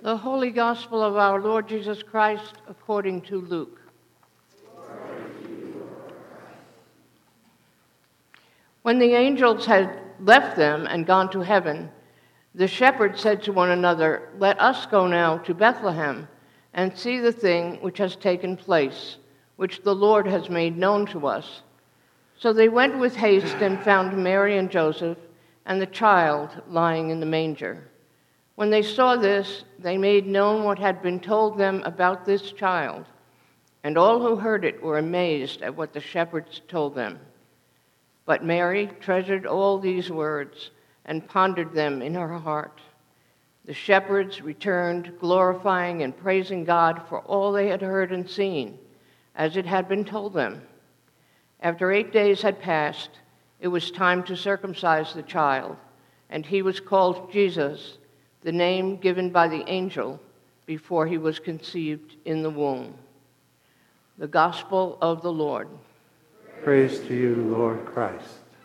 The Holy Gospel of our Lord Jesus Christ according to Luke. When the angels had left them and gone to heaven, the shepherds said to one another, "Let us go now to Bethlehem and see the thing which has taken place, which the Lord has made known to us." So they went with haste and found Mary and Joseph and the child lying in the manger. When they saw this, they made known what had been told them about this child, and all who heard it were amazed at what the shepherds told them. But Mary treasured all these words and pondered them in her heart. The shepherds returned, glorifying and praising God for all they had heard and seen, as it had been told them. After 8 days had passed, it was time to circumcise the child, and he was called Jesus, the name given by the angel before he was conceived in the womb. The Gospel of the Lord. Praise to you, Lord Christ.